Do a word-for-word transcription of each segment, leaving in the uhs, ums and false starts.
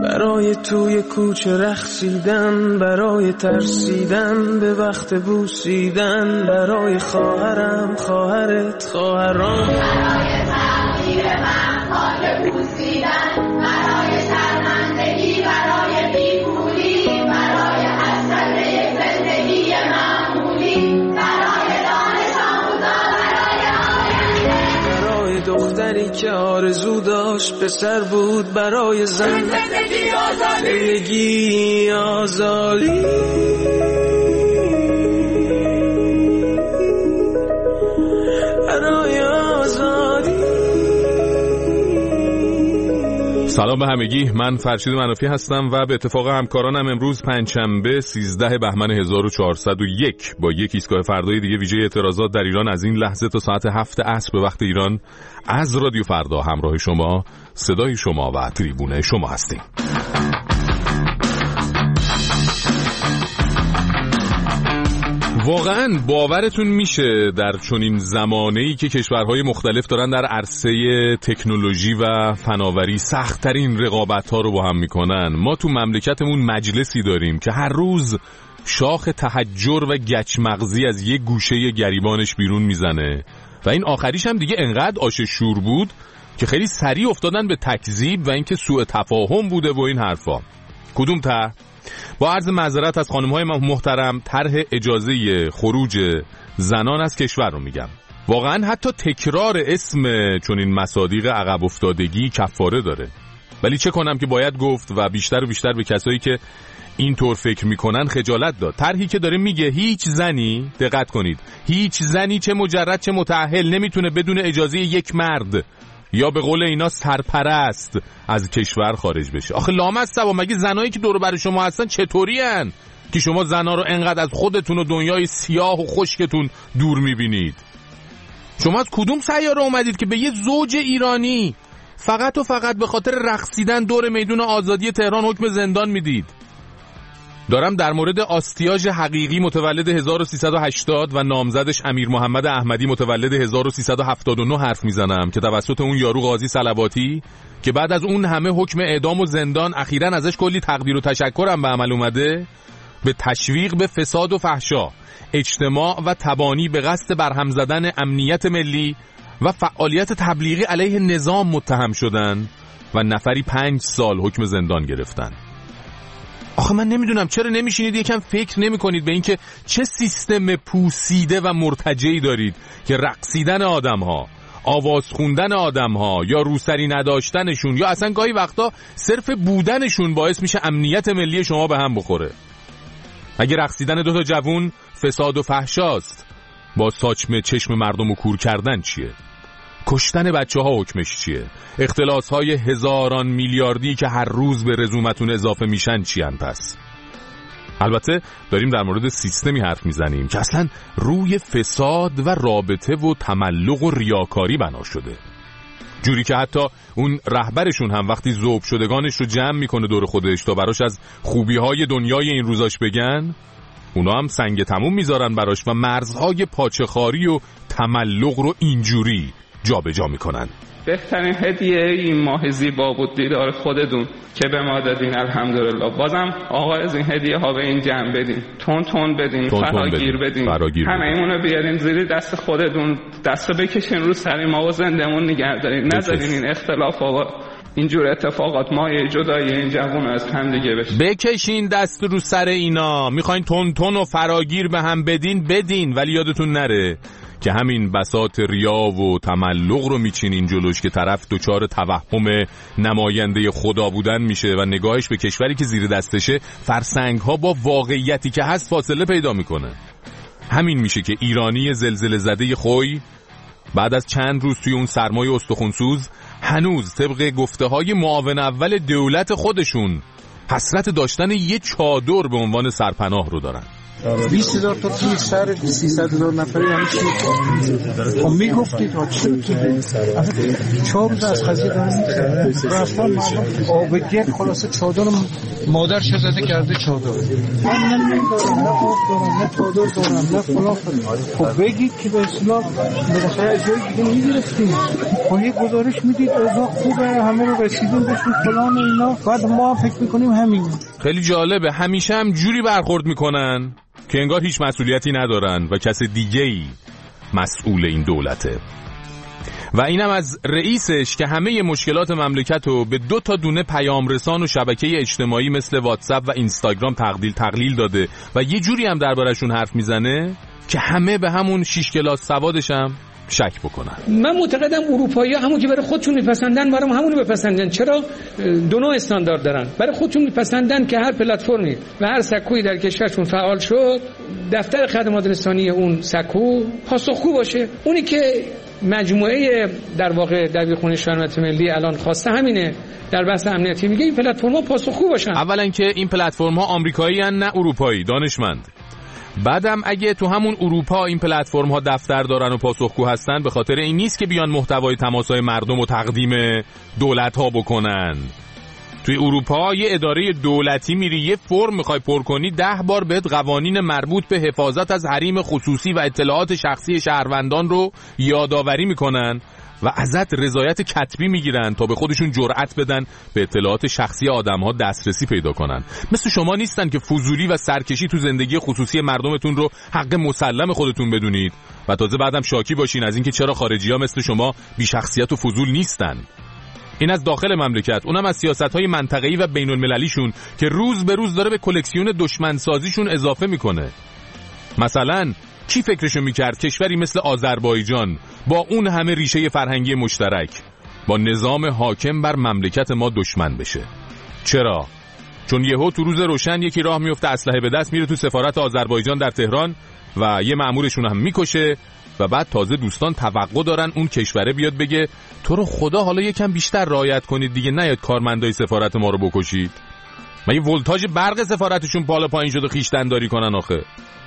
برای توی کوچه رقصیدن، برای ترسیدن به وقت بوسیدن، برای خواهرم خواهرت خواهرام، برای تغییر من خاک بوسیدن، برای شرمندگی، برای بیپولی، برای حسرت زندگی معمولی، برای دانش آموزا، برای آینده، برای دختری که آرزو داشت پسر بود، برای زن زندگی آزادی، زندگی آزادی، برای آزادی. سلام به همگی، من فرشید منافی هستم و به اتفاق همکارانم امروز پنجشنبه سیزده بهمن هزار و چهارصد و یک با یک ایستگاه فردای دیگه ویژه اعتراضات در ایران از این لحظه تا ساعت هفت عصر به وقت ایران از رادیو فردا همراه شما، صدای شما و تریبون شما هستیم. واقعا باورتون میشه در چنین زمانه‌ای که کشورهای مختلف دارن در عرصه تکنولوژی و فناوری سخت‌ترین رقابت‌ها رو با هم میکنن، ما تو مملکتمون مجلسی داریم که هر روز شاخ تحجر و گچ مغزی از یک گوشه گریبانش بیرون میزنه و این آخریش هم دیگه انقدر آش شور بود که خیلی سریع افتادن به تکذیب و اینکه سوء تفاهم بوده و این حرفا. کدوم ته؟ با عرض معذرت از خانم‌های محترم، طرح اجازه خروج زنان از کشور رو میگم. واقعا حتی تکرار اسم چون این مصادیق عقب افتادگی کفاره داره، ولی چه کنم که باید گفت و بیشتر و بیشتر به کسایی که اینطور فکر میکنن خجالت داد. طرحی که داره میگه هیچ زنی، دقت کنید، هیچ زنی چه مجرد چه متأهل نمیتونه بدون اجازه یک مرد یا به قول اینا سرپرست از کشور خارج بشه. آخه لامصب، مگه زنایی که دور بر شما هستن چطوری هن که شما زنا رو انقدر از خودتون و دنیای سیاه و خشکتون دور میبینید؟ شما از کدوم سیاره اومدید که به یه زوج ایرانی فقط و فقط به خاطر رقصیدن دور میدون آزادی تهران حکم زندان میدید؟ دارم در مورد آستیاژ حقیقی متولد هزار و سیصد و هشتاد و نامزدش امیر محمد احمدی متولد هزار و سیصد و هفتاد و نه حرف میزنم که توسط اون یارو قاضی صلواتی که بعد از اون همه حکم اعدام و زندان اخیراً ازش کلی تقدیر و تشکرم به عمل اومده، به تشویق به فساد و فحشا، اجتماع و تبانی به قصد برهم زدن امنیت ملی و فعالیت تبلیغی علیه نظام متهم شدن و نفری پنج سال حکم زندان گرفتن. آخه من نمیدونم چرا نمیشینید یکم فکر نمی کنید به اینکه چه سیستم پوسیده و مرتجعی دارید که رقصیدن آدم ها، آواز خوندن آدم ها یا روسری نداشتنشون یا اصلا گاهی وقتا صرف بودنشون باعث میشه امنیت ملی شما به هم بخوره. اگه رقصیدن دوتا جوون فساد و فحشاست، با ساچمه چشم مردم رو کور کردن چیه؟ کشتن بچه ها حکمش چیه؟ اختلاس های هزاران میلیاردی که هر روز به رزومتون اضافه میشن چیان؟ پس البته داریم در مورد سیستمی حرف میزنیم که اصلا روی فساد و رابطه و تملق و ریاکاری بنا شده، جوری که حتی اون رهبرشون هم وقتی ذوب شدگانش رو جمع میکنه دور خودش تا براش از خوبی های دنیای این روزاش بگن، اونا هم سنگ تموم میذارن براش و مرزهای پاچخاری و تملق رو اینجوری جا به جا میکنن. بهترین هدیه این ماه زیبا بود دیدار خودتون که به ما دادین، الحمدلله. بازم آقا از این هدیه ها به این جمع بدین، تون تون بدین، تون فراگیر بدین, بدین. همه ایمونو بیارین زیر دست خودتون، دست بکشین رو سر ما و زندمون نگه دارین، نذارین این اختلاف و اینجور اتفاقات مایه جدایی این جوون از هم دیگه بشه. بکشین دست رو سر اینا، میخواین تون تون و فراگیر به هم بدین بدین، ولی یادتون نره که همین بساط ریا و تملق رو میچینین جلوش که طرف دچار توهم نماینده خدا بودن میشه و نگاهش به کشوری که زیر دستشه فرسنگ ها با واقعیتی که هست فاصله پیدا میکنه. همین میشه که ایرانی زلزله زده خوی بعد از چند روز توی اون سرمای استخونسوز هنوز طبق گفته های معاون اول دولت خودشون حسرت داشتن یه چادر به عنوان سرپناه رو دارن. بیست هزار تا توی سر سیصد هزار نفری همه چی خب میگفتید ها چرا که چهار روز از قضیه دارم رفتن مردم آب گرد خلاصه چادر مادر شزده کرده چادر. من نمیدارم، نه آب دارم، نه چادر دارم، نه فلان. خب بگید که به اصلاح بالاخره از جایی دیگه میگرفتیم. خب یه گزارش میدید اوضاع خوبه، همه رو رسیدیم بهشون فلان اینا، بعد ما فکر میکنیم همین. خیلی جالبه، همیشه هم جوری برخورد میکنن که انگار هیچ مسئولیتی ندارن و کس دیگه‌ای مسئول این دولته. و اینم از رئیسش که همه مشکلات مملکت رو به دو تا دونه پیام رسان و شبکه اجتماعی مثل واتساپ و اینستاگرام تقلیل تقلیل داده و یه جوری هم دربارشون حرف میزنه که همه به همون شش کلاس سوادش هم شک بکنن. من معتقدم اروپایی‌ها همون که برای خودشون میپسندن برام همونو بپسندن. چرا؟ دو نوع استاندارد دارن. برای خودشون میپسندن که هر پلتفرمی و هر سکویی در کشورشون فعال شد دفتر خدمات رسانی اون سکو پاسخگو باشه. اونی که مجموعه در واقع دبیرخونه شورای ملی الان خواسته همینه، در بحث امنیتی میگه این پلتفرم‌ها پاسخگو باشن. اولا که این پلتفرم‌ها آمریکایی ان نه اروپایی، دانشمند. بعدم اگه تو همون اروپا این پلتفرم ها دفتر دارن و پاسخگو هستن، به خاطر این نیست که بیان محتوای تماسهای مردم و تقدیم دولت ها بکنن. توی اروپا یه اداره دولتی میری یه فرم میخوای پر کنی، ده بار بهت قوانین مربوط به حفاظت از حریم خصوصی و اطلاعات شخصی شهروندان رو یادآوری میکنن و ازت رضایت کتبی میگیرن تا به خودشون جرأت بدن به اطلاعات شخصی آدم‌ها دسترسی پیدا کنن. مثل شما نیستن که فضولی و سرکشی تو زندگی خصوصی مردمتون رو حق مسلم خودتون بدونید و تازه بعدم شاکی باشین از اینکه چرا خارجی‌ها مثل شما بی شخصیت و فضول نیستن. این از داخل مملکت، اونم از سیاست‌های منطقه‌ای و بین‌المللیشون که روز به روز داره به کلکسیون دشمنسازیشون اضافه میکنه. مثلا کی فکرشو میکرد کشوری مثل آذربایجان با اون همه ریشه فرهنگی مشترک با نظام حاکم بر مملکت ما دشمن بشه؟ چرا؟ چون یهو تو روز روشن یکی راه میفته اسلحه به دست میره تو سفارت آذربایجان در تهران و یه مأمورشون هم میکشه و بعد تازه دوستان توقع دارن اون کشوره بیاد بگه تو رو خدا حالا یکم بیشتر رعایت کنید دیگه، نیاد کارمندای سفارت ما رو بکشید. مگه ولتاژ برق سفارتشون بالا پایین شده خویشتن‌داری کنن آخه؟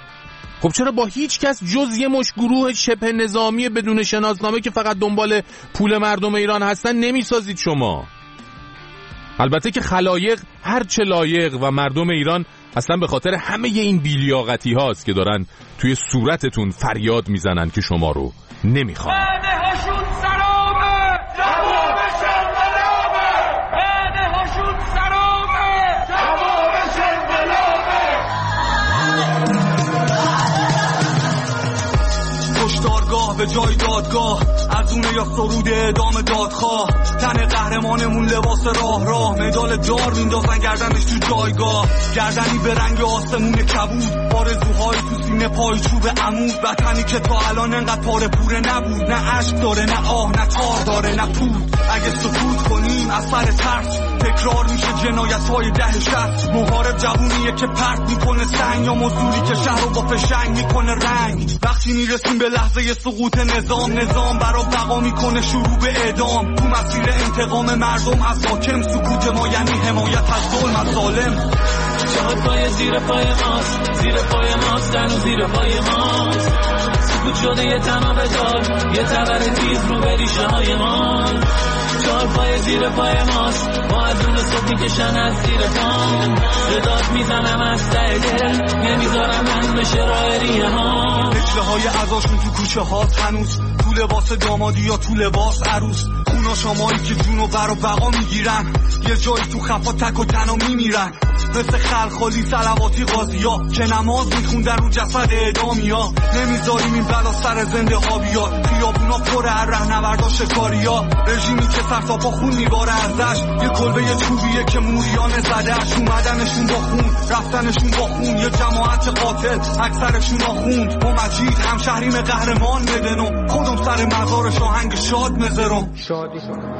خب چرا با هیچ کس جز یه مش گروه شبه نظامی بدون شناسنامه که فقط دنبال پول مردم ایران هستن نمیسازید شما؟ البته که خلایق هر چه لایق و مردم ایران اصلا به خاطر همه این بیلیاقتی هاست که دارن توی صورتتون فریاد میزنن که شما رو نمیخوان. به جای دادگاه ارزونه یا سرود ادام دادخواه، تن قهرمانمون لباس راه راه، مدال دار میندازن گردنش تو جایگاه، گردنی به رنگ آسمون کبود، آرزوهای تو سینه پای چوب عمود، وطنی که تا الان انقدر پاره پوره نبود، نه عشق داره نه آه نه تار داره نه پود. اگه سکوت کنیم از سر ترس تکرار میشه جنایت‌های دهشت، محارب جوونیه که پرت میکنه سنگ یا مزدوری که شهر رو با فشنگ میکنه رنگ. وقتی میرسیم به لحظه سقوط نظام، نظام برا بقا میکنه شروع به اعدام، تو مسیر انتقام مردم از حاکم، سکوت ما یعنی حمایت از ظلم از ظالم. شاید پای زیر پای ماست، زیر پای ماست، دنو زیر پای ماست، سکوت شده یه تنها بدار، یه تبر تیز رو به ریشه های ماست. چهار پای زیر پای ماست، ما از اون صبح میکشن از زیر پام، صدات میزنم از ته دل، نمیذارم من بشه راه ریه ها. رجله های عزاشون تو کوچه هاست هنوز، تو لباس دامادی یا تو لباس عروس، اونا شمایی که جونو بر و بقا میگیرن، یه جایی تو خفا تک و تنها میمیرن، مثل خلخالی صلواتی غازی ها که نماز میخوندن رو جسد اعدامی ها. نمیذاریم این بلا سر زنده ها بیاد، خیابونا پر هر رهنوردا شکاری ها، رژیمی که سر تا پا خون میباره ازش، یه کلبه یه چوبیه که موریانه زدش، اومدنشون با خون رفتنشون با خون، یه جماعت قاتل اکثرشون آخوند. ما مجید همشهریم قهرمان بدنم، خودم سر مزار شاهنگ شاد مزرم. شادی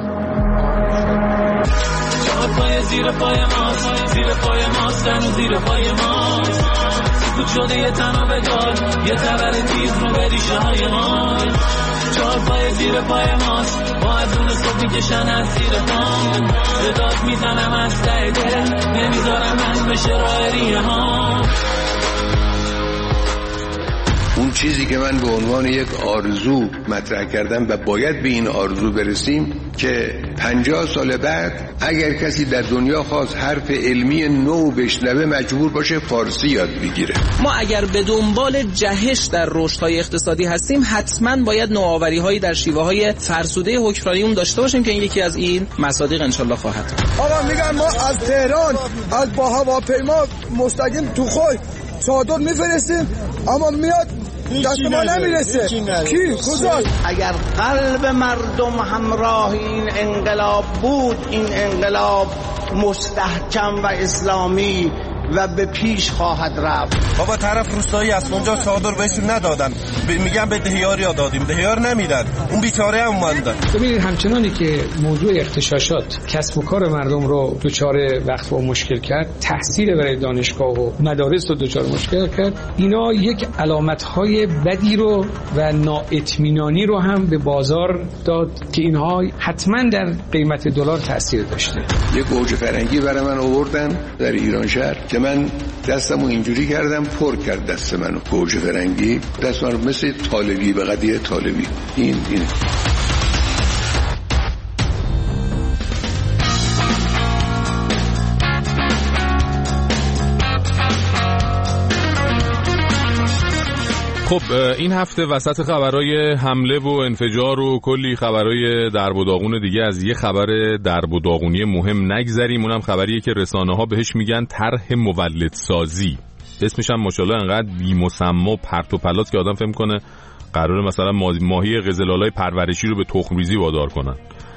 پای زیر پای ماست، زیر پای ماست، دنو زیر پای ماست، سکوت شده یه تنها بدار، یه تبر تیز رو به ریشه های ماست. چهار پای زیر پای ماست، ما از اون صبح میکشن از زیر پام، صدات میزنم از ته دل، نمیذارم من بشه راه ریه ها. اون چیزی که من به عنوان یک آرزو مطرح کردم و باید به این آرزو برسیم که پنجاه سال بعد اگر کسی در دنیا خواست حرف علمی نو بشنوه مجبور باشه فارسی یاد بگیره. ما اگر به دنبال جهش در رشدهای اقتصادی هستیم حتما باید نوآوری‌هایی در شیوه‌های فرسوده حکمرانی داشته باشیم که این یکی از این مصادیق انشالله خواهد بود. آقا میگن ما از تهران از با هواپیما مستقیم تو خود چادر میفرستیم اما میاد دست ما نمیرسه. کی؟ کجاست؟ اگر قلب مردم همراه این انقلاب بود، این انقلاب مستحکم و اسلامی و به پیش خواهد رفت. بابا طرف روستایی از اونجا چادر بهشون ندادن، میگن به دهیاریا دادیم، دهیار نمیدن، اون بیچاره هم موندن. ببینید همچنانی که موضوع اغتشاشات کسب و کار مردم رو دچار وقت و مشکل کرد، تحصیل برای دانشگاه و مدارس رو دچار مشکل کرد، اینا یک علامت‌های بدی رو و نااطمینانی رو هم به بازار داد که اینها حتما در قیمت دلار تاثیر داشته. یک گوجه فرنگی برای من آوردن در ایران شهر که من دستمو اینجوری کردم پر کرد دست منو گوجه فرنگی، دست منو مثل طالبی به قضیه طالبی. این این خب این هفته وسط خبرهای حمله و انفجار و کلی خبرهای درب و داغون دیگه از یه خبر درب و داغونی مهم نگذریم. اونم خبریه که رسانه ها بهش میگن طرح مولدسازی. اسمش هم ماشاءالله انقدر بی‌مسما پرت و پلاس که آدم فهم کنه قراره مثلا ماهی قزل‌آلای پرورشی رو به تخم‌ریزی وادار کنن.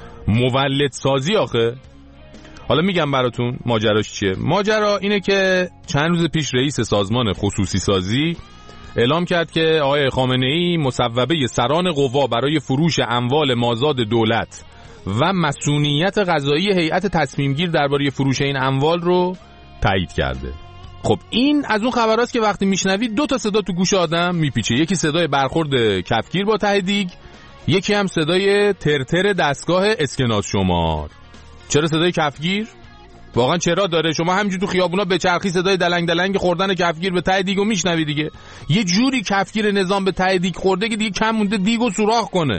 مولدسازی آخه. حالا میگم براتون ماجراش چیه. ماجرا اینه که چند روز پیش رئیس سازمان خصوصی سازی اعلام کرد که آقای خامنه‌ای مصوبه سران قوا برای فروش اموال مازاد دولت و مسئولیت قضایی هیئت تصمیم گیر درباره فروش این اموال رو تایید کرده. خب این از اون خبراست که وقتی میشنوید دو تا صدا تو گوش آدم میپیچه. یکی صدای برخورد کفگیر با ته دیگ، یکی هم صدای ترتر دستگاه اسکناس شمار. چرا صدای کفگیر؟ واقعا چرا داره؟ شما همینجور تو خیابونا به چرخی صدای دلنگ دلنگ خوردن کفگیر به ته دیگو میشنوی دیگه. یه جوری کفگیر نظام به ته دیگ خورده که دیگه کم مونده دیگو سوراخ کنه.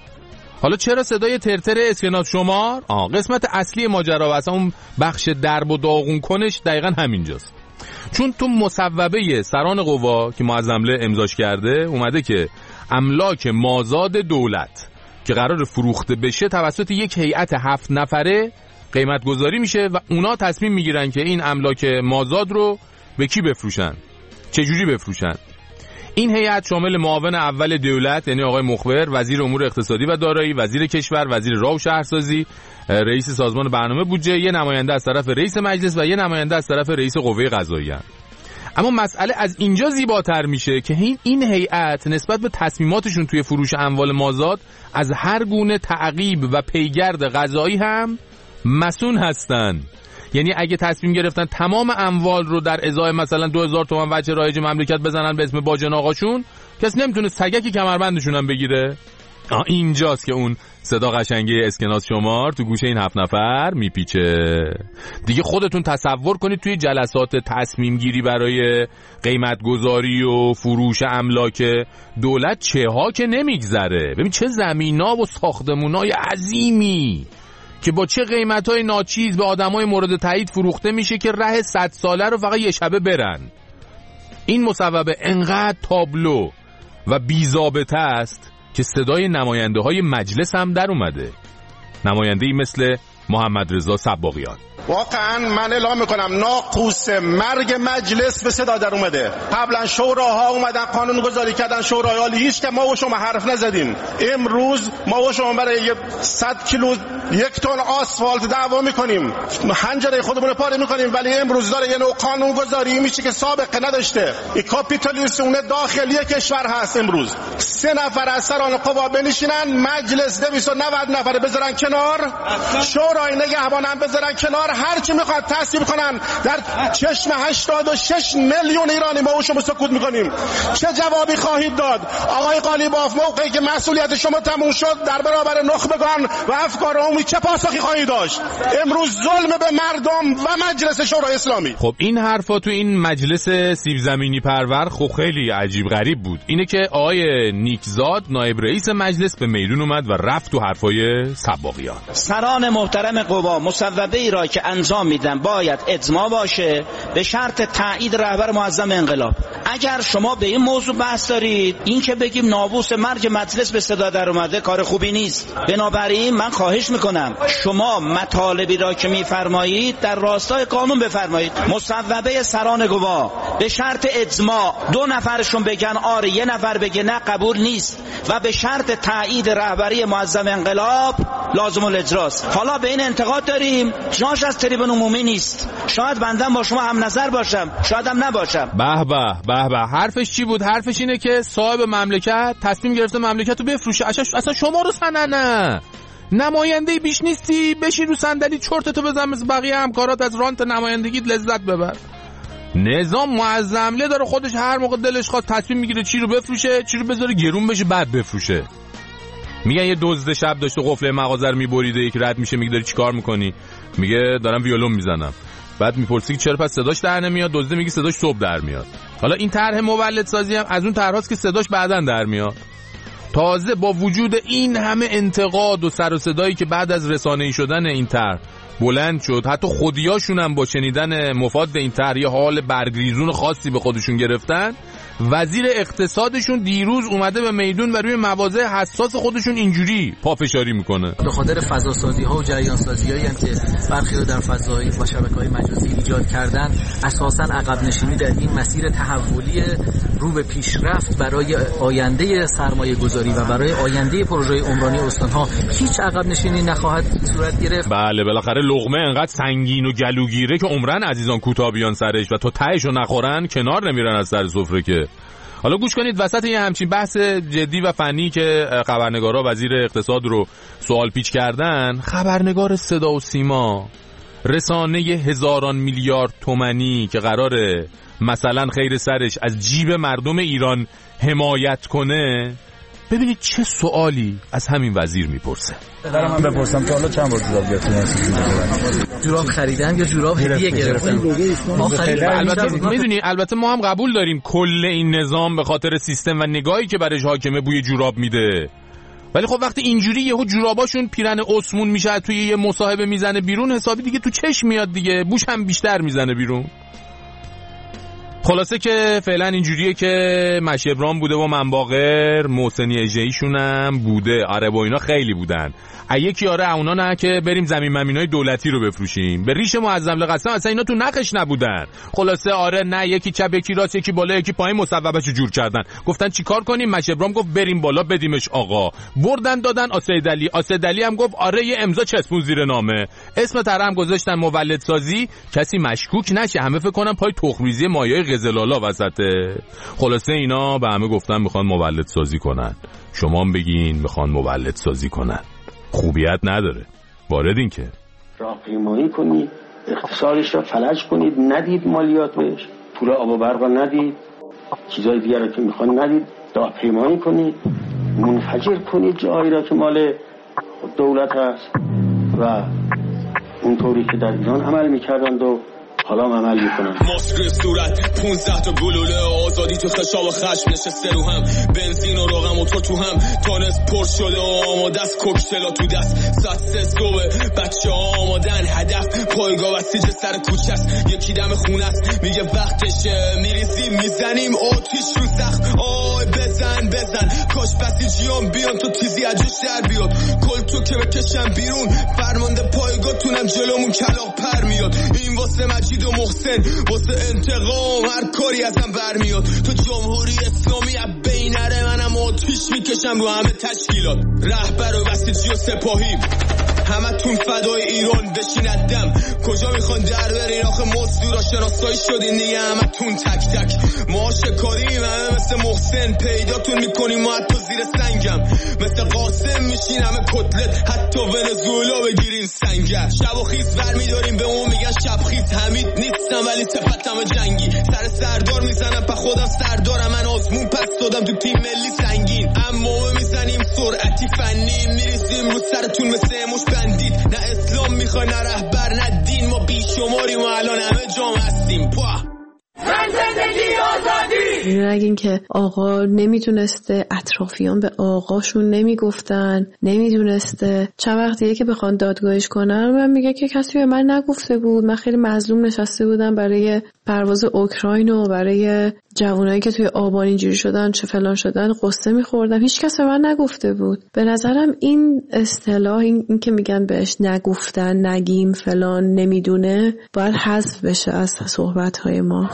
حالا چرا صدای ترتر اسکناس شمار؟ آه قسمت اصلی ماجرا و اصلا اون بخش درب و داغون کنش دقیقاً همینجاست. چون تو مصوبه سران قوا که معظمله امضاش کرده اومده که املاک مازاد دولت که قرار فروخته بشه توسط یک هیئت هفت نفره قیمت گذاری میشه و اونا تصمیم میگیرن که این املاک مازاد رو به کی بفروشن، چجوری بفروشن. این هیئت شامل معاون اول دولت یعنی آقای مخبر، وزیر امور اقتصادی و دارایی، وزیر کشور، وزیر راه و شهرسازی، رئیس سازمان برنامه بودجه، یه نماینده از طرف رئیس مجلس و یه نماینده از طرف رئیس قوه قضاییه. اما مسئله از اینجا زیباتر میشه که این این هیئت نسبت به تصمیماتشون توی فروش اموال مازاد از هر گونه تعقیب و پیگرد قضایی هم مسئول هستن. یعنی اگه تصمیم گرفتن تمام اموال رو در ازای مثلا دو هزار تومان وجه رایج مملکت بزنن به اسم باجن آقاشون، کسی نمیتونه سگکی کمربندشون هم بگیره. اینجاست که اون صدا قشنگی اسکناس شمار تو گوشه این هفت نفر میپیچه. دیگه خودتون تصور کنید توی جلسات تصمیم گیری برای قیمت گذاری و فروش املاک دولت چه ها که نمیگذره. ببین چه زمینا و ساختمونای عظیمی که با چه قیمتای ناچیز به آدمای مورد تایید فروخته میشه که ره صد ساله رو فقط یه شبه برن. این مصوبه انقدر تابلو و بی‌ضابطه است که صدای نماینده های مجلس هم در اومده. نماینده‌ای مثل محمد رضا صباغیان. واقعا من اعلام میکنم ناقوس مرگ مجلس به صدا در اومده. قبلا شوراها اومدن قانون گذاری کردن، شورای عالی، هیچ که ما و شما حرف نزدیم. امروز ما و شما برای صد کیلو یک تن آسفالت دعوا میکنیم، حنجره خودمون رو پاره میکنیم، ولی امروز داره یه نوع قانون گذاری میشه که سابقه نداشته. این کاپیتالیسم داخلی کشور هست. امروز سه نفر از سران قوا بنشینن، مجلس دویست و نود نفر بذارن کنار، شورا شورای نگهبانم بذارن کنار، هر چی میخواد تصویب کنن در چشم هشتاد و شش میلیون ایرانی ما شما سکوت میکنیم. چه جوابی خواهید داد آقای قالیباف موقعی که مسئولیت شما تموم شد در برابر نخبگان و افکار عمومی؟ چه پاسخی خواهید داشت؟ امروز ظلم به مردم و مجلس شورای اسلامی. خب این حرفا تو این مجلس سیب زمینی پرور خب خیلی عجیب غریب بود. اینه که آقای نیکزاد نایب رئیس مجلس به میدون اومد و رفت تو حرفای سباقیان. سران محترم قوا مصوبه ای را که انجام میدن باید اجماع باشه به شرط تایید رهبر معظم انقلاب. اگر شما به این موضوع بحث دارید، این که بگیم ناموس مرگ مجلس به صدا در اومده کار خوبی نیست. بنابراین من خواهش میکنم شما مطالبی را که میفرمایید در راستای قانون بفرمایید. مصوبه سران قوا به شرط اجماع دو نفرشون بگن آره، یه نفر بگه نه، قبول نیست و به شرط تایید رهبری معظم انقلاب لازم الاجراست. حالا به این انتقاد داریم جاش از تریبون عمومی نیست. شاید بندم با شما هم نظر باشم، شاید هم نباشم. به به به به. حرفش چی بود؟ حرفش اینه که صاحب مملکت تصمیم گرفته مملکت رو بفروشه. اصلا شما رو سننه نماینده بیش نیستی، بشین رو صندلی چرتتو بزن مثل بقیه همکارات، از رانت نمایندگیت لذت ببر. نظام معظمله داره خودش هر موقع دلش خواست تصمیم میگیره چی رو بفروشه، چی رو بذاره گرون بشه بعد بفروشه. میگن یه دزد شب داشته قفل مغازه رو میبریده، یک رد میشه میگه داری چیکار میکنی؟ میگه دارم ویولون میزنم. بعد میپرسی که چرا پس صداش در نمیاد؟ دزد میگه صداش صبح در میاد. حالا این طرح مولدسازی هم از اون طرحاست که صداش بعداً در میاد. تازه با وجود این همه انتقاد و سر و صدایی که بعد از رسانه‌ای شدن این طرح بلند شد، حتی خودیاشون هم با شنیدن مفاد این طرح یه حال برگریزون خاصی به خودشون گرفتن، وزیر اقتصادشون دیروز اومده به میدون و روی مواضع حساس خودشون اینجوری پافشاری میکنه. به خاطر فضاسازی ها و جریان سازی هایی هم که برخی رو در فضایی و شبکه‌های مجازی ایجاد کردن، اساساً عقب نشینی در این مسیر تحولی رو به پیشرفت برای آینده سرمایه گذاری و برای آینده پروژه عمرانی استانها هیچ عقب نشینی نخواهد صورت گرفت. بله بالاخره لقمه انقدر سنگین و گلوگیره که عمرن عزیزان کوتاه بیان سرش و تو تهشو نخورن کنار نمیرن از سر سفره که. حالا گوش کنید وسط یه همچین بحث جدی و فنی که خبرنگارا وزیر اقتصاد رو سوال پیچ کردن، خبرنگار صدا و سیما، رسانه هزاران میلیارد تومانی که قراره مثلا خیر سرش از جیب مردم ایران حمایت کنه، ببینید چه سوالی از همین وزیر میپرسه. برای من بپرسم تا حالا چند بار جوراب گرفتین؟ جوراب خریدن یا جوراب هدیه گرفتن؟ ما خریدن. البته میدونی البته ما هم قبول داریم کل این نظام به خاطر سیستم و نگاهی که برش حاکمه بوی جوراب میده، ولی خب وقتی اینجوری یهو جوراباشون پیرن اسمون میشه توی یه مصاحبه میزنه بیرون، حسابی دیگه تو چشم میاد دیگه، بوش هم بیشتر میزنه بیرون. خلاصه که فعلا اینجوریه که مشی ابراهیم بوده و منباغر، محسنی اژه‌ایشون هم بوده، عرب و اینا خیلی بودن. یکی آره اونا نه که بریم زمین ممینای دولتی رو بفروشیم، به ریش معظم لقسم اصلا اینا تو نقش نبودن. خلاصه آره نه، یکی چپ یکی راست یکی بالا یکی پایین مصوبهشو جور کردن، گفتن چیکار کنیم؟ مشی ابراهیم گفت بریم بالا بدیمش آقا، بردن دادن آسیدعلی. آسیدعلی هم گفت آره یه امضا چسبون زیر نامه، اسم طرحم گذاشتن مولدسازی، کسی مشکوک نشه، همه فکر کنن پای تخم‌ریزی مایع قزلالا وسطه. خلاصه اینا به همه گفتن میخوان مولدسازی کنن، شما هم بگین میخوان مولدسازی کنن، خوبیت نداره. واردین که راهپیمایی کنید، اقتصادش را فلج کنید، ندید مالیات بهش، پول آب و برق ندید، چیزای دیگر را که میخوان ندید، راهپیمایی کنید، منفجر کنید جایی را که مال دولت هست و اونطوری که در ایران عمل میکردند و حالا عمل میکنن. ماسک صورت پونزده تا گلوله آزادی تو خشاب خشم نشسته رو هم، بنزین و روغم و تو تو هم، تانس پر شده و آماده است، کوکتلا تو دست، ساعت سه صبح بچه آمادن، هدف پایگاه بسیج سر کوچه است، یکی دم خونه است میگه وقتشه، میریزیم میزنیم آتیش رو سخت، آی بزن بزن کاش بسیجیان بیان تو تیزی عجوش در بیاد، کل تو که بکشم بیرون، فرمانده پایگاه تونم جلومون کلاق پر میاد، این واسه مجید و محسن واسه انتقام هر کاری ازم برمیاد، تو جمهوری اسلامی از بین نره منم آتیش میکشم رو همه تشکیلات، رهبر و بسیجی و سپاهیم. همتون فدای ایران بشیندم. کجا میخوان در برین آخه مزدورا شناسایی شدین دیگه همتون تک تک. ما شکاریم همه مثل محسن پیداتون میکنیم و حتی زیر سنگم مثل قاسم میشین همه کتلت حتی ونزوئلا بگیرین سنگر. شب و خیز ور میداریم به اون میگن شب خیز حمید نیستم ولی صفتم جنگی. سر سردار میزنم په خودم سردارم من آزمون پس دادم تو تیم ملی سنگین. اما میزنیم سرعتی فنی میریزیم رو سرتون مثل مش بندید. نه اسلام میخوای نه رهبر نه دین ما بیشماریم و الان همه جام هستیم. پا زندگی آزادی. نگین که آقا نمیدونسته، اطرافیان به آقاشون نمیگفتن، نمیدونسته. چند وقتیه که بخوان دادگاهش کنن من میگه که کسی به من نگفته بود. من خیلی مظلوم نشسته بودم برای پرواز اوکراین و برای جوانایی که توی آبان اینجوری شدن چه فلان شدن قصه میخوردم. هیچ کس به من نگفته بود. به نظرم این اصطلاح این, این که میگن بهش نگفتن، نگیم، فلان، نمیدونه باید حذف بشه از صحبت‌های ما.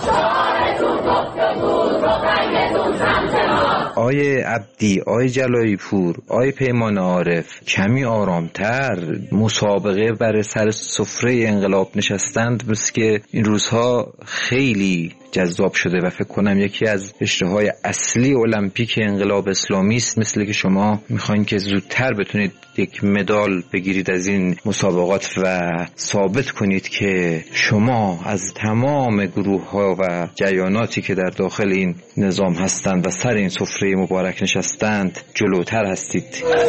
آیه عبدی، آیه جلایی پور، آیه پیمان عارف کمی آرامتر. مسابقه برای سر سفره انقلاب نشستند مثل که این روزها خیلی جذاب شده و فکر کنم یکی از رشته‌های اصلی المپیک انقلاب اسلامی است. مثل که شما میخواین که زودتر بتونید یک مدال بگیرید از این مسابقات و ثابت کنید که شما از تمام گروه‌ها و جریاناتی که در داخل این نظام هستند و سر این سفره مبارک نشستند جلوتر هستید.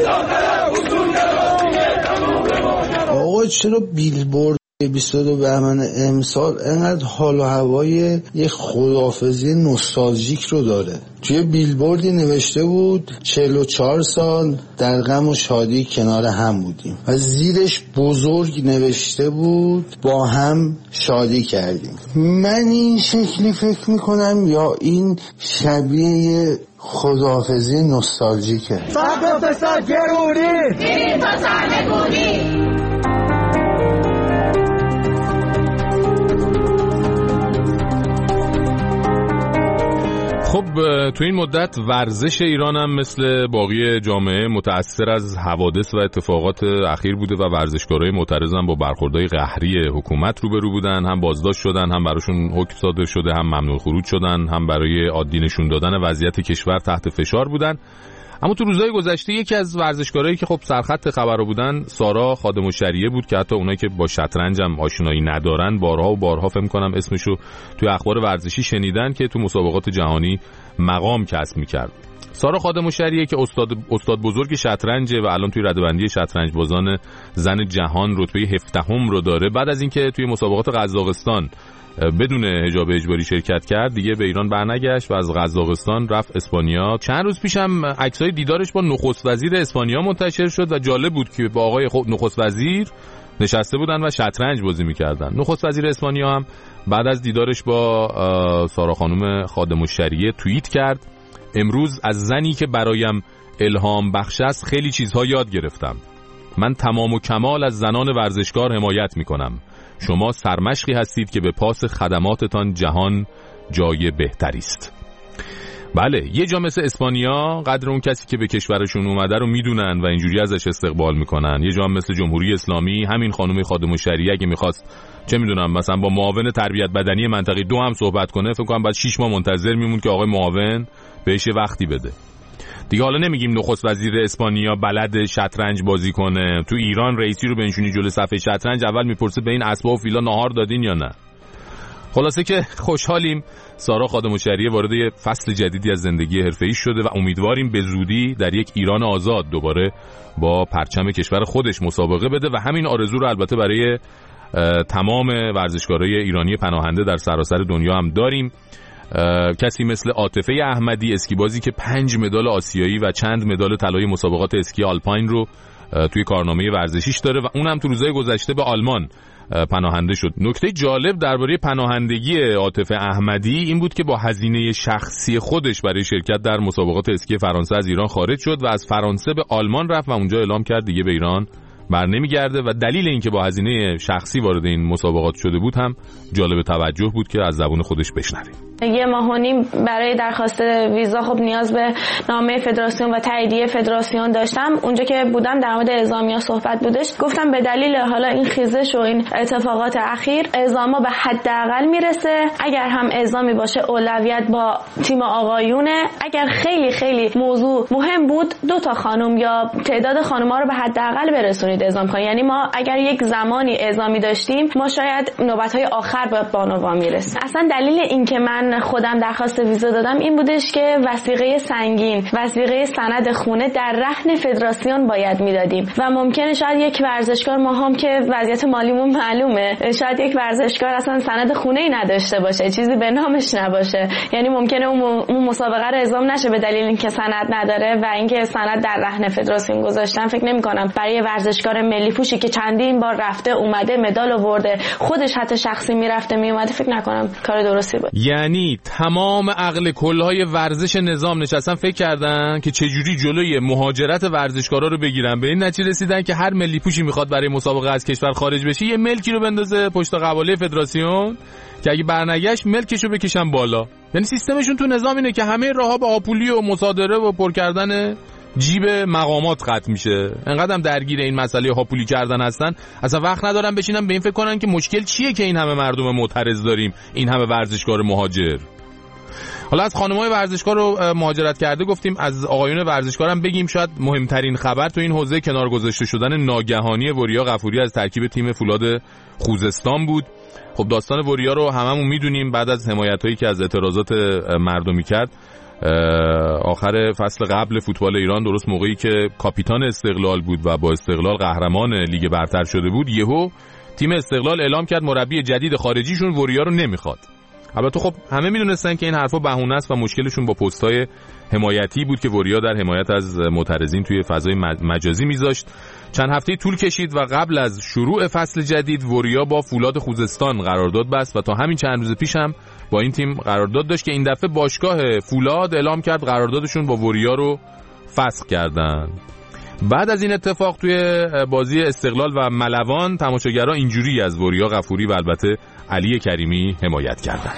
آقا چرا بیلبورد بیست و دو بهمن امسال انقدر حال و هوای یه خداحافظی نوستالژیک رو داره؟ توی بیلبوردی نوشته بود چهل و چهار سال در غم و شادی کنار هم بودیم و زیرش بزرگ نوشته بود با هم شادی کردیم. من این شکلی فکر میکنم یا این شبیه خداحافظی نوستالژیکه؟ صد پسر گرونی این تا سرنگونی. خب تو این مدت ورزش ایران هم مثل باقی جامعه متأثر از حوادث و اتفاقات اخیر بوده و ورزشکارای معترض هم با برخوردهای قهری حکومت روبرو بودن. هم بازداشت شدن، هم براشون حکم صادر شده، هم ممنوع خروج شدن، هم برای عادی نشون دادن وضعیت کشور تحت فشار بودن. اما تو روزهای گذشته یکی از ورزشکارایی که خب سرخط خبرها بودن سارا خادم الشریعه بود که حتی اونایی که با شطرنج هم آشنایی ندارن بارها و بارها فهم کنم اسمشو توی اخبار ورزشی شنیدن که تو مسابقات جهانی مقام کسب می‌کرد. سارا خادم الشریعه که استاد استاد بزرگ شطرنج و الان توی رده‌بندی شطرنج بازان زن جهان رتبه هفدهم رو داره. بعد از اینکه توی مسابقات قزاقستان بدون حجاب اجباری شرکت کرد دیگه به ایران برنگشت و از قزاقستان رفت اسپانیا. چند روز پیشم عکسای دیدارش با نخست وزیر اسپانیا منتشر شد و جالب بود که با آقای نخست وزیر نشسته بودن و شطرنج بازی می‌کردن. نخست وزیر اسپانیا هم بعد از دیدارش با سارا خانم خادم الشریعه توییت کرد: امروز از زنی که برایم الهام بخش است خیلی چیزها یاد گرفتم. من تمام و کمال از زنان ورزشکار حمایت می‌کنم. شما سرمشقی هستید که به پاس خدماتتان جهان جای بهتری است. بله، یه جا مثل اسپانیا قدر اون کسی که به کشورشون اومده رو میدونن و اینجوری ازش استقبال میکنن. یه جا مثل جمهوری اسلامی همین خانم خادم الشریعه اگه میخواست چه میدونم مثلا با معاون تربیت بدنی منطقه دو هم صحبت کنه فکر کنم بعد شش ماه منتظر میمون که آقای معاون بهش وقتی بده. دیگه حالا نمیگیم نخست وزیر اسپانیا بلد شطرنج بازی کنه. تو ایران رئیسی رو بنشونی جلوی صفحه شطرنج اول میپرسه به این اسباب و فیلا نهار دادین یا نه. خلاصه که خوشحالیم سارا خادم الشریعه وارد یه فصل جدیدی از زندگی حرفه‌ای شده و امیدواریم به زودی در یک ایران آزاد دوباره با پرچم کشور خودش مسابقه بده و همین آرزو رو البته برای تمام ورزشکارای ایرانی پناهنده در سراسر دنیا هم داریم. کسی مثل عاطفه احمدی اسکیبازی که پنج مدال آسیایی و چند مدال طلای مسابقات اسکی آلپاین رو توی کارنامه ورزشیش داره و اونم تو روزهای گذشته به آلمان پناهنده شد. نکته جالب درباره پناهندگی عاطفه احمدی این بود که با هزینه شخصی خودش برای شرکت در مسابقات اسکی فرانسه از ایران خارج شد و از فرانسه به آلمان رفت و اونجا اعلام کرد دیگه به ایران بر نمیگرده و دلیل اینکه با هزینه شخصی وارد این مسابقات شده بود هم جالب توجه بود که از زبون خودش بشنویم. یه ماه و نیم برای درخواست ویزا خب نیاز به نامه فدراسیون و تاییدیه فدراسیون داشتم. اونجا که بودم در مورد اعزامیا صحبت بودش، گفتم به دلیل حالا این خیزش و این اتفاقات اخیر اعزاما به حداقل میرسه. اگر هم اعزامی باشه اولویت با تیم آقایونه. اگر خیلی خیلی موضوع مهم بود دو تا خانم یا تعداد خانم‌ها رو به حداقل برسونید اعزام کنید. یعنی ما اگر یک زمانی اعزامی داشتیم ما شاید نوبت‌های آخر به بانوان میرسیم. اصلا دلیل این که من خودم درخواست ویزا دادم این بودش که وثیقه سنگین، وثیقه سند خونه در رهن فدراسیون باید میدادیم و ممکنه شاید یک ورزشکار، ما هم که وضعیت مالیمون معلومه، شاید یک ورزشکار اصلا سند خونه‌ای نداشته باشه، چیزی به نامش نباشه. یعنی ممکنه اون مسابقه رو اعزام نشه به دلیل اینکه سند نداره و اینکه سند در رهن فدراسیون گذاشتن. فکر نمی‌کنم برای ورزشکار ملی پوشی که چندین بار رفته اومده مدال آورده، خودش حتی شخصی میرفته میومده، فکر نکنم کار درستی باشه. یعنی تمام عقل کلهای ورزش نظام نشستن فکر کردن که چجوری جلوی مهاجرت ورزشکارا رو بگیرن. به این نتیجه رسیدن که هر ملی پوشی میخواد برای مسابقه از کشور خارج بشه یه ملکی رو بندازه پشت قباله فدراسیون که اگه برنگشت ملکشو بکشن بالا. یعنی سیستمشون تو نظام اینه که همه راه‌ها به آپولی و مصادره و پر کردن جیب مقامات ختم میشه. انقدرم درگیر این مسئله هاپولی کردن هستن اصلا وقت ندارن بشینن به این فکر کنن که مشکل چیه که این همه مردم معترض داریم، این همه ورزشکار مهاجر. حالا از خانم‌های ورزشکار رو مهاجرت کرده گفتیم، از آقایون ورزشکار هم بگیم. شاید مهمترین خبر تو این حوزه کنار گذاشته شدن ناگهانی وریا غفوری از ترکیب تیم فولاد خوزستان بود. خب داستان وریا رو هممون میدونیم. بعد از حمایتایی که از اعتراضات مردمی کرد آخر فصل قبل فوتبال ایران، درست موقعی که کاپیتان استقلال بود و با استقلال قهرمان لیگ برتر شده بود، یهو تیم استقلال اعلام کرد مربی جدید خارجیشون وریا رو نمیخواد. البته خب همه میدونستن که این حرفا بهونه است و مشکلشون با پست‌های حمایتی بود که وریا در حمایت از معترضین توی فضای مجازی میذاشت. چند هفته طول کشید و قبل از شروع فصل جدید وریا با فولاد خوزستان قرارداد بست و تا همین چند روز پیش هم با این تیم قرارداد داشت که این دفعه باشگاه فولاد اعلام کرد قراردادشون با وریا رو فسخ کردن. بعد از این اتفاق توی بازی استقلال و ملوان تماشاگرها اینجوری از وریا غفوری و البته علی کریمی حمایت کردند.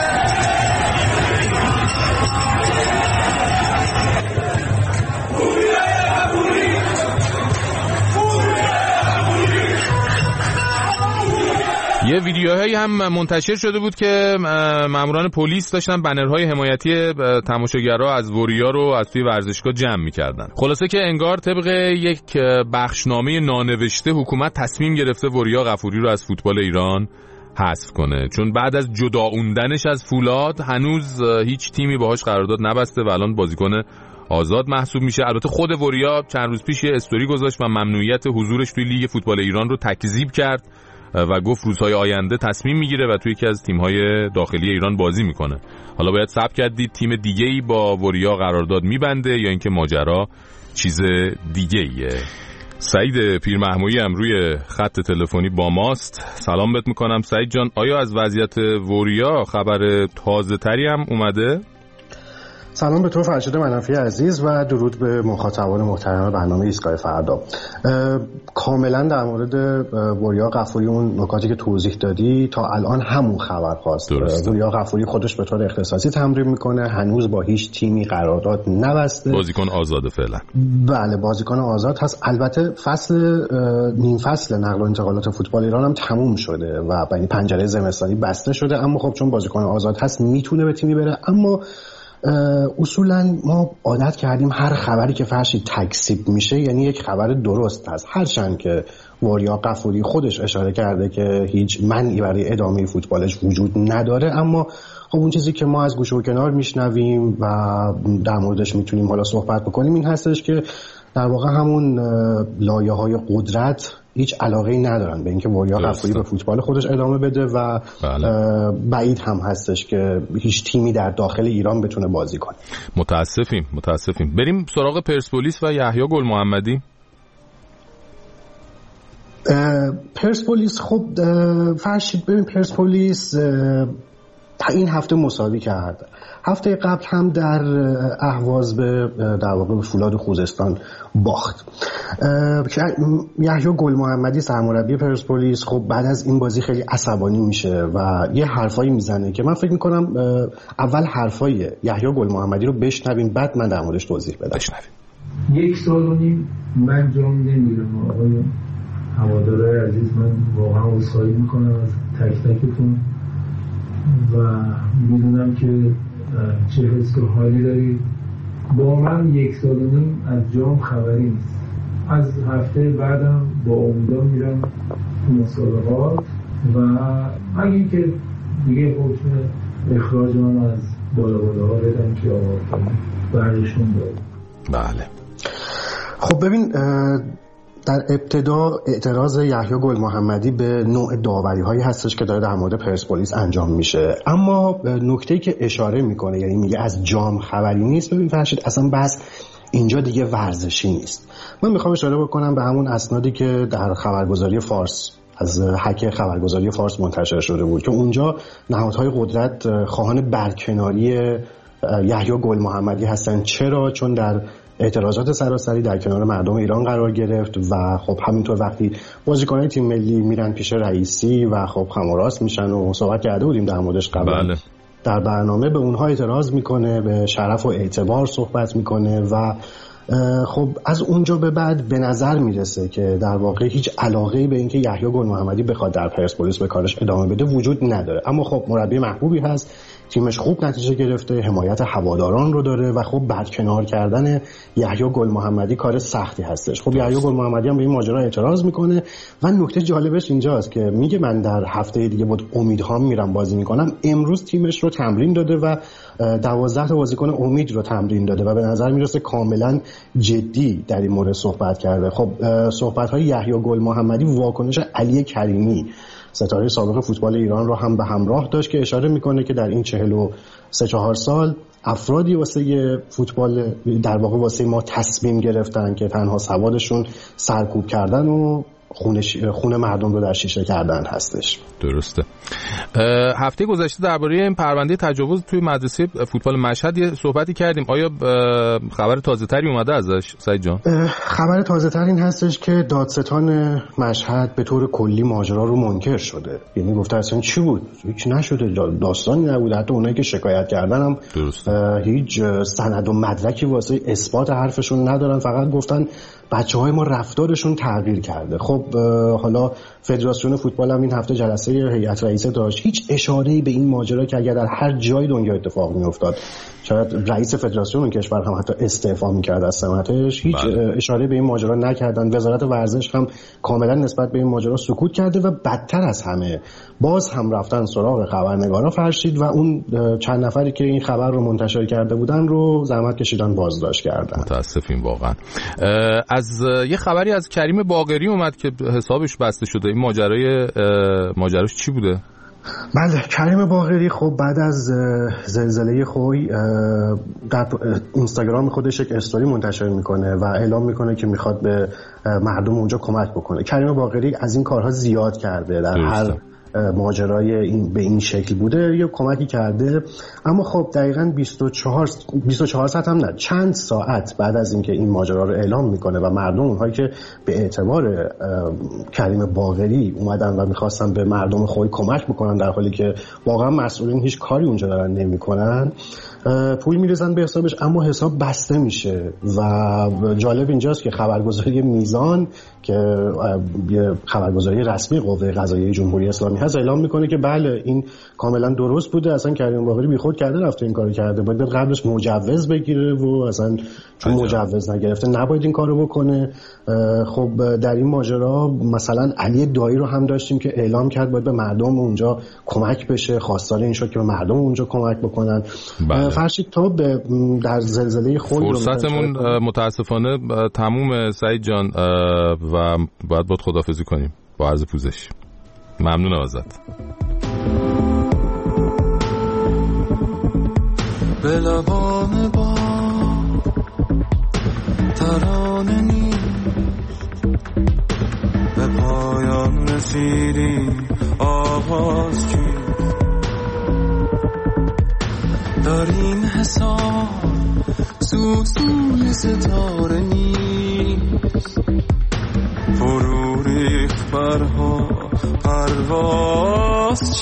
یه ویدیوهایی هم منتشر شده بود که ماموران پلیس داشتن بنرهای حمایتی تماشاگرها از وریا رو از توی ورزشگاه جمع می‌کردن. خلاصه که انگار طبق یک بخشنامه نانوشته حکومت تصمیم گرفته وریا غفوری رو از فوتبال ایران حذف کنه، چون بعد از جداوندنش از فولاد هنوز هیچ تیمی باهاش قرارداد نبسته و الان بازیکن آزاد محسوب میشه. البته خود وریا چند روز پیش یه استوری گذاشت و ممنوعیت حضورش توی لیگ فوتبال ایران رو تکذیب کرد و گفت روزهای آینده تصمیم میگیره و توی یکی از تیم‌های داخلی ایران بازی میکنه. حالا باید صبر کردید تیم دیگه‌ای با وریا قرارداد میبنده یا اینکه ماجرا چیز دیگه‌ایه. سعید پیرمحمودی هم روی خط تلفنی با ماست. سلام بهت میکنم سعید جان. آیا از وضعیت وریا خبر تازه تری هم اومده؟ سلام به تو فرشید منافی عزیز و درود به مخاطبان محترم برنامه ایستگاه فردا. کاملا در مورد وریا غفوری اون نکاتی که توضیح دادی تا الان همون خبر هاست. وریا غفوری خودش به طور اختصاصی تمرین میکنه، هنوز با هیچ تیمی قرارداد نبسته، بازیکن آزاده فعلا. بله بازیکن آزاد هست. البته فصل نیم فصل نقل و انتقالات فوتبال ایران هم تموم شده و یعنی پنجره زمستانی بسته شده، اما خب چون بازیکن آزاد هست میتونه به تیمی بره. اما اصولا ما عادت کردیم هر خبری که فرشی تکذیب میشه یعنی یک خبر درست هست، هرچند که وریا غفوری خودش اشاره کرده که هیچ منعی برای ادامه فوتبالش وجود نداره، اما خب اون چیزی که ما از گوشه و کنار میشنویم و در موردش میتونیم حالا صحبت بکنیم این هستش که در واقع همون لایه های قدرت هیچ علاقه‌ای ندارن به اینکه وریا غفوری به فوتبال خودش ادامه بده و بله. بعید هم هستش که هیچ تیمی در داخل ایران بتونه بازی کنه. متاسفیم متاسفیم. بریم سراغ پرسپولیس و یحیی گل محمدی. پرسپولیس خب فرشید ببین پرسپولیس این هفته مساوی کرد. هفته قبل هم در اهواز به در واقع به فولاد خوزستان باخت. یحیی گل محمدی سرمربی پرسپولیس خب بعد از این بازی خیلی عصبانی میشه و یه حرفایی میزنه که من فکر میکنم اول حرفای یحیی گل محمدی رو بشنویم، بعد من در موردش توضیح بدم. بشنویم. یک سال و نیم من جام نمیرم آقای هوادارهای عزیز، من واقعا عذرخواهی میکنم از تک تکتون و میدونم که چه حس و حالی دارید. با من یک سال و نیم از جام خبری نیست. از هفته بعدم با امیدوار میرم تو مسابقات و اگه این که دیگه حکم اخراج من از بالا بالا ها بدم که آقا برشون دارم. بله. خب ببین، در ابتدا اعتراض یحیی گل محمدی به نوع داوری هایی هستش که داره در مورد پرسپولیس انجام میشه، اما نکته‌ای که اشاره میکنه یعنی میگه از جام خبری نیست. ببین فرشید، اصلا بس اینجا دیگه ورزشی نیست. من میخوام اشاره بکنم به همون اسنادی که در خبرگزاری فارس از حک خبرگزاری فارس منتشر شده بود که اونجا نهادهای قدرت خواهان برکناری یحیی گل محمدی هستن. چرا؟ چون در اعتراضات سراسری در کنار مردم ایران قرار گرفت و خب همینطور وقتی بازیکنان تیم ملی میرن پیش رئیسی و خب هم و راست میشن و صحبت کرده بودیم در موردش قبل. بله. در برنامه به اونها اعتراض میکنه، به شرف و اعتبار صحبت میکنه و خب از اونجا به بعد به نظر میرسه که در واقع هیچ علاقه‌ای به اینکه یحیی گل محمدی بخواد در پرسپولیس به کارش ادامه بده وجود نداره. اما خب مربی محبوبی هست، تیمش خوب نتیجه گرفته، حمایت هواداران رو داره و خب برکنار کردن یحیی گل محمدی کار سختی هستش. خب یحیی گل محمدی هم به این ماجرا اعتراض میکنه و نکته جالبش اینجاست که میگه من در هفته دیگه بود امیدهام میرم بازی میکنم. امروز تیمش رو تمرین داده و دوازده تا بازیکن امید رو تمرین داده و به نظر میرسه کاملا جدی در این مورد صحبت کرده. خب صحبت های یحیی گل محمدی واکنش علی کریمی ستاره سابق فوتبال ایران رو هم به همراه داشت که اشاره میکنه که در این چهل و سه چهار سال افرادی واسه فوتبال در واقع واسه ما تصمیم گرفتن که تنها سوادشون سرکوب کردن و خونه, خونه مردم رو در شیشه کردن هستش. درسته. هفته گذشته درباره این پرونده تجاوز توی مدرسه فوتبال مشهد یه صحبتی کردیم. آیا خبر تازه تری اومده ازش سعید جان؟ خبر تازه تر این هستش که دادستان مشهد به طور کلی ماجرا رو منکر شده. یعنی گفته اصلا چی بود؟ هیچ نشده، داستانی نبود. حتی اونایی که شکایت کردن هم هیچ سند و مدرکی واسه اثبات حرفشون ندارن، فقط گفتن بچه‌های ما رفتارشون تغییر کرده. خب حالا فدراسیون فوتبال هم این هفته جلسه هیئت رئیسه داشت. هیچ اشاره‌ای به این ماجرا که اگر در هر جای دنیا اتفاق می‌افتاد شاید رئیس فدراسیون اون کشور هم حتی استعفا می‌کرد از سمتش، هیچ اشاره به این ماجرا نکردن. وزارت ورزش هم کاملا نسبت به این ماجرا سکوت کرده و بدتر از همه باز هم رفتن سراغ خبرنگارا فرشید و اون چند نفری که این خبر رو منتشر کرده بودن رو زحمت کشیدن بازداشت کردن. متاسفیم واقعا. از یه خبری از کریم باقری اومد که حسابش بسته شده. این ماجرای ماجراش چی بوده؟ بله، کریم باقری خب بعد از زلزله خوی در اینستاگرام خودش یک استوری منتشر میکنه و اعلام میکنه که میخواد به مردم اونجا کمک بکنه. کریم باقری از این کارها زیاد کرده، در هر ماجرای این به این شکل بوده یه کمکی کرده. اما خب دقیقاً بیست و چهار ساعت هم نه، چند ساعت بعد از اینکه این ماجرا رو اعلام میکنه و مردم اونهایی که به اعتبار کریم باقری اومدن و میخواستن به مردم خوی کمک بکنن در حالی که واقعا مسئولین هیچ کاری اونجا دارن نمیکنن، پول میرسن به حسابش اما حساب بسته میشه. و جالب اینجاست که خبرگزاری میزان که یه خبرگزاری رسمی قوه قضاییه جمهوری اسلامی هست اعلام میکنه که بله این کاملا درست بوده، اصلا کریم باقری بیخود کرده رفته این کارو کرده، باید قبلش مجوز بگیره و اصلا چون مجوز نگرفته نباید این کارو بکنه. خب در این ماجرا مثلا علی دایی رو هم داشتیم که اعلام کرد باید به مردم اونجا کمک بشه، خواستار این شد که به مردم اونجا کمک بکنن. بله. فرشید تا به در زلزله خود فرصتمون متاسفانه تموم سعید جان و باید باید خداحافظی کنیم با عرض پوزش. ممنون ازت. به لبان با ترانه نیست، به پایان رسیدی آغاز چیست، داریم حساب سوسوی ستاره نیست فرو ریخت برها پرواز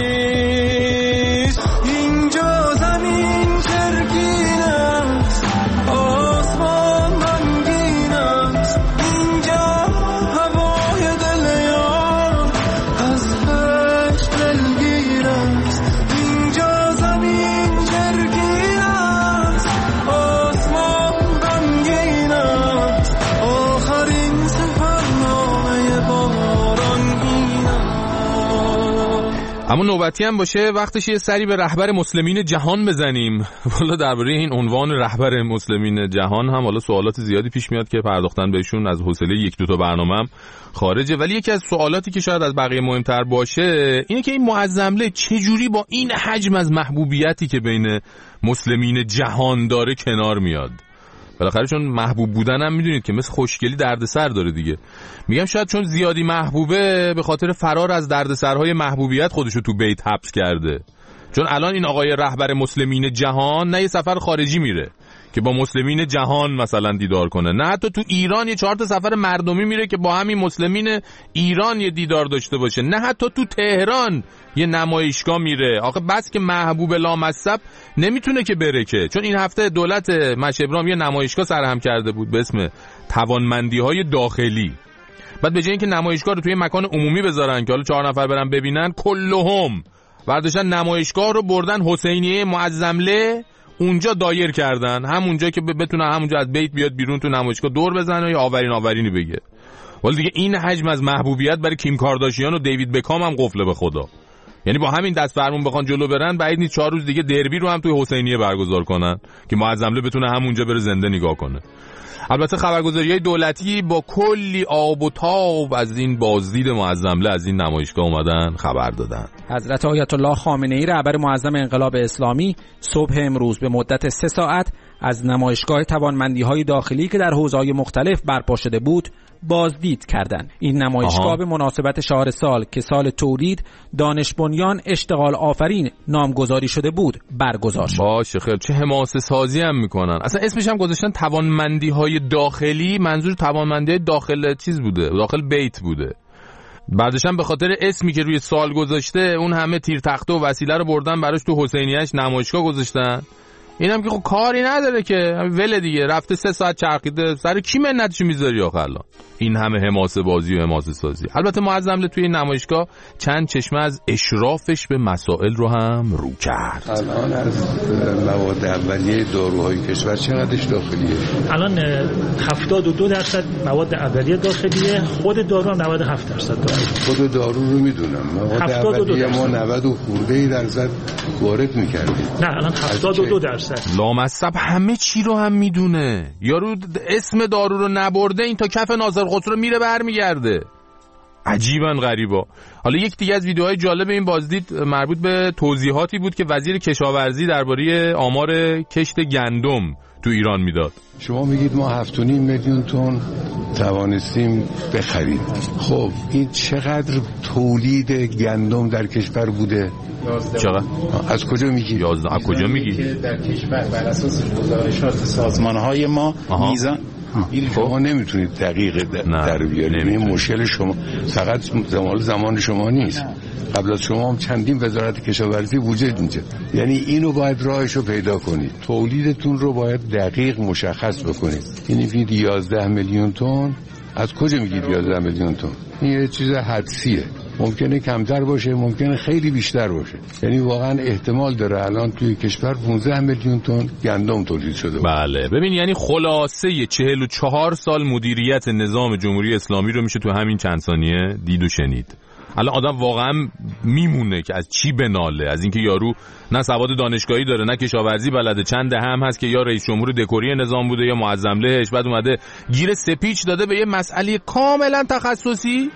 چیست اینجا زمین چرکین است آسمان غمگین است اینجا هوای دل یار از عشق دلگیر است اینجا زمین چرکین است آسمان غمگین است آخرین سفرنامه باران این است. اما نوبتی هم باشه وقتش یه سری به رهبر مسلمین جهان بزنیم. والا درباره این عنوان رهبر مسلمین جهان هم والا سوالات زیادی پیش میاد که پرداختن بهشون از حوصله یک دو تا برنامه‌ام خارجه، ولی یکی از سوالاتی که شاید از بقیه مهمتر باشه اینه که این معظمله چجوری با این حجم از محبوبیتی که بین مسلمین جهان داره کنار میاد. بالاخره چون محبوب بودن هم میدونید که مثل خوشگلی دردسر داره دیگه. میگم شاید چون زیادی محبوبه به خاطر فرار از دردسرهای محبوبیت خودشو تو بیت حبس کرده. چون الان این آقای رهبر مسلمین جهان نه یه سفر خارجی میره که با مسلمین جهان مثلا دیدار کنه، نه حتی تو ایران یه چهار تا سفر مردمی میره که با همین مسلمین ایران یه دیدار داشته باشه، نه حتی تو تهران یه نمایشگاه میره. آخه بس که محبوب لامصب نمیتونه که بره که، چون این هفته دولت مشهبرام یه نمایشگاه سرهم کرده بود به اسم توانمندی‌های داخلی. بعد به جای اینکه نمایشگاه رو توی مکان عمومی بذارن که حالا چهار نفر برن ببینن، کلهم برداشتن نمایشگاه رو بردن حسینیه معظمله اونجا دایر کردن، همونجا که بتونه همونجا از بیت بیاد بیرون تو نمایشگاه دور بزنه یا آورین آورینی بگه. ولی دیگه این حجم از محبوبیت برای کیم کارداشیان و دیوید بکام هم قفله به خدا. یعنی با همین دست فرمون بخوان جلو برن بعید نیست چهار روز دیگه دربی رو هم توی حسینیه برگزار کنن که معظمله بتونه همونجا بره زنده نگاه کنه. البته خبرگزاری‌های دولتی با کلی آب و تاب از این بازدید معظمله از این نمایشگاه اومدن خبر دادن. حضرت آیت الله خامنه‌ای رهبر معظم انقلاب اسلامی صبح امروز به مدت سه ساعت از نمایشگاه توانمندی‌های داخلی که در حوزه‌های مختلف برپا شده بود بازدید کردند. این نمایشگاه آها. به مناسبت شهر سال که سال تولید دانش بنیان اشتغال آفرین نامگذاری شده بود برگزار شد. باشه خیلی چه حماسه سازی هم میکنن. اصلا اسمش هم گذاشتن توانمندی‌های داخلی، منظور توانمندی داخل چیز بوده، داخل بیت بوده. بعدش هم به خاطر اسمی که روی سال گذاشته اون همه تیر تخته و وسیله رو بردن براش تو حسینیه‌اش نمایشگاه گذاشتن. اینم که خب کاری نداره که ول دیگه، رفته سه ساعت چرخیده، سر کی منتشو میذاری آخه الان این همه حماسه بازی و حماسه سازی. البته معظمله توی این نمایشگاه چند چشمه از اشرافش به مسائل رو هم رو کرد. الان از مواد اولیه داروهای کشور چقدرش داخلیه؟ الان هفتاد و دو درصد مواد اولیه داخلیه، خود دارو هم نود و هفت درصد داره. خود دارو رو میدونم، مواد اولیه ما نود و خورده درصد وارد می‌کردیم. نه الان هفتاد و دو درصد. لامصب همه چی رو هم میدونه. یارو اسم دارو رو نبرده این تا کف ناظر خسرو میره برمیگرده. عجیبا غریبا. حالا یک دیگه از ویدیوهای جالب این بازدید مربوط به توضیحاتی بود که وزیر کشاورزی درباره آمار کشت گندم تو ایران میداد. شما میگید ما هفت و نیم میلیون تن توانستیم بخریم. خب این چقدر تولید گندم در کشور بوده؟ چقدر؟ از کجا میگی؟ یازده. از کجا میگی؟ در کشور بر اساس گزارشات سازمان‌های ما میزان شما نمیتونید دقیق در بیارید. این مشکل شما فقط زمان زمان شما نیست. قبل از شما هم چندین وزارت کشاورزی وجود اینجا. یعنی اینو باید راهشو پیدا کنید. تولیدتون رو باید دقیق مشخص بکنید. یعنی میگید یازده میلیون تن، از کجا میگید یازده میلیون تن؟ این یه چیز حدسیه. ممکنه کمتر باشه، ممکنه خیلی بیشتر باشه. یعنی واقعا احتمال داره الان توی کشور پانزده میلیون تن گندم تولید شده. بله ببین، یعنی خلاصه چهل و چهار سال مدیریت نظام جمهوری اسلامی رو میشه تو همین چند ثانیه دید و شنید. الان آدم واقعا میمونه که از چی بناله، از اینکه یارو نه سواد دانشگاهی داره نه کشاورزی بلده، چند هم هست که یا رئیس جمهور دکوری نظام بوده یا معظملهش، بعد اومده گیر سپیچ داده به یه مسئله کاملا تخصصی.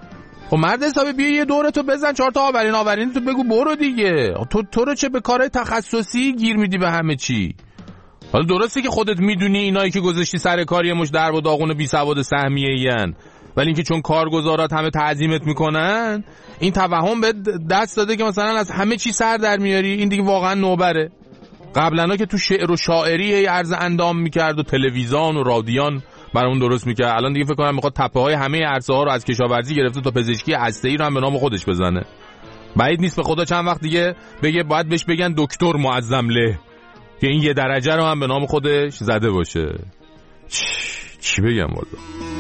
خب مرد حسابی بیا یه دورتو بزن، چهار تا آورین آورین تو بگو برو دیگه. تو تو رو چه به کارهای تخصصی گیر میدی به همه چی؟ حالا درسته که خودت میدونی اینایی که گذاشتی سر کار یه مش درب و داغون و بی سواد سهمیه این، ولی اینکه چون کارگزارات همه تعظیمت میکنن این توهم به دست داده که مثلا از همه چی سر در میاری. این دیگه واقعا نوبره. قبلا که تو شعر و شاعری عرض اندام میکرد و تلویزیون و رادیان برامون درست میکرد، الان دیگه فکر کنم میخواد تپه های همه عرصه ها رو از کشاورزی گرفته تا پزشکی هسته‌ای رو هم به نام خودش بزنه. بعید نیست به خدا چند وقت دیگه بگه باید بهش بگن دکتر معظم له که این یه درجه رو هم به نام خودش زده باشه. چی بگم والا؟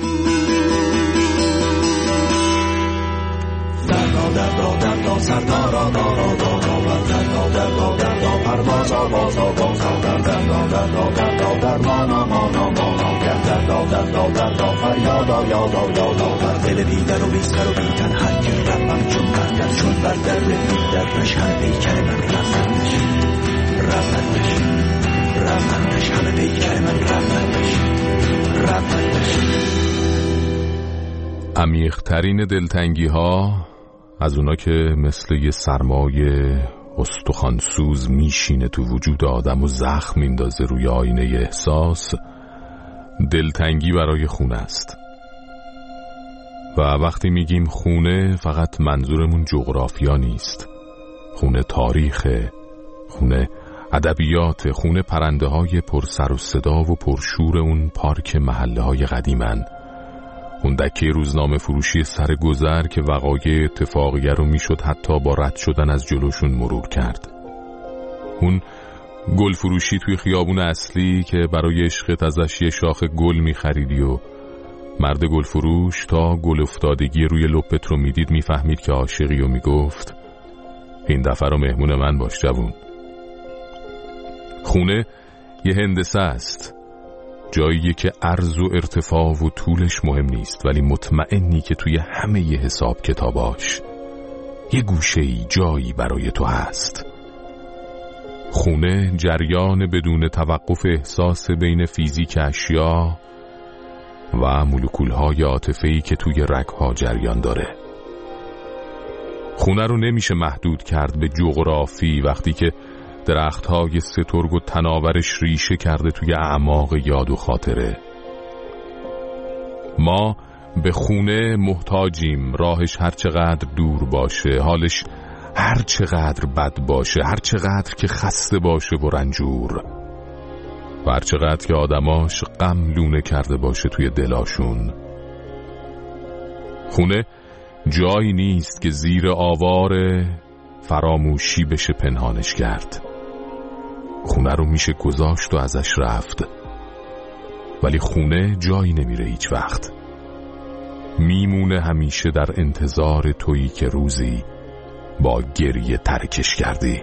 عمیق‌ترین دلتنگی ها از اونا که مثل یه سرمایه استخوانسوز میشینه تو وجود آدم و زخم میندازه روی آینه احساس، دلتنگی برای خونه است. و وقتی میگیم خونه فقط منظورمون جغرافیا نیست، خونه تاریخه، خونه ادبیات، خونه پرنده های پر سر و صدا و پرشور اون پارک محله های قدیمن، اون دکه روزنامه فروشی سر گذر که وقایع اتفاقیه رو میشد حتی با رد شدن از جلوشون مرور کرد، اون گل فروشی توی خیابون اصلی که برای عشقت ازش یه شاخ گل میخریدی و مرد گل فروش تا گل افتادگی روی لپت رو میدید میفهمید که عاشقی و میگفت این دفعه رو مهمون من باش جوون. خونه یه هندسه است، جایی که عرض و ارتفاع و طولش مهم نیست، ولی مطمئنی که توی همه ی حساب کتاباش یه گوشه‌ای جایی برای تو هست. خونه جریان بدون توقف احساس بین فیزیک اشیا و مولکول‌های عاطفه‌ای که توی رگ‌ها جریان داره. خونه رو نمیشه محدود کرد به جغرافی وقتی که درخت‌های سترگ و تناورش ریشه کرده توی اعماق یاد و خاطره. ما به خونه محتاجیم، راهش هر چقدر دور باشه، حالش هر چقدر بد باشه، هر چقدر که خسته باشه و رنجور، و هر چقدر که آدماش غم لونه کرده باشه توی دلاشون. خونه جایی نیست که زیر آوار فراموشی بشه پنهانش کرد. خونه رو میشه گذاشت و ازش رفت، ولی خونه جایی نمیره هیچ وقت، میمونه همیشه در انتظار تویی که روزی با گریه ترکش کردی.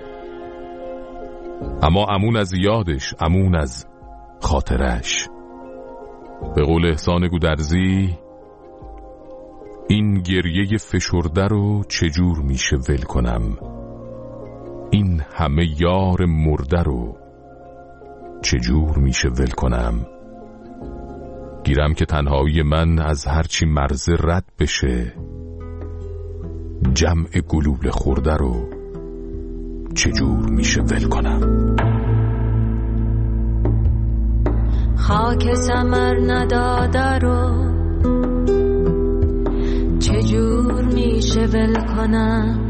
اما امون از یادش، امون از خاطرش. به قول احسان گودرزی، این گریه فشرده رو چجور میشه ول کنم، این همه یار مرده رو چجور میشه ول کنم. گیرم که تنهایی من از هرچی مرزه رد بشه، جمع گلوله خورده رو چجور میشه ول کنم. خاک ثمر نداده رو چجور میشه ول کنم،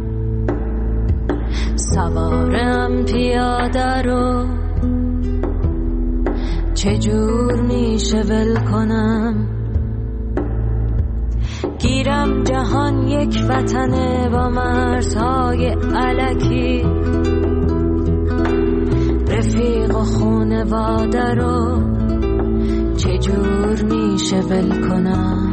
سوارم پیاده رو چجور میشه ول کنم. گیرم جهان یک وطنه با مرزهای الکی، رفیق و خونواده رو چجور میشه ول کنم.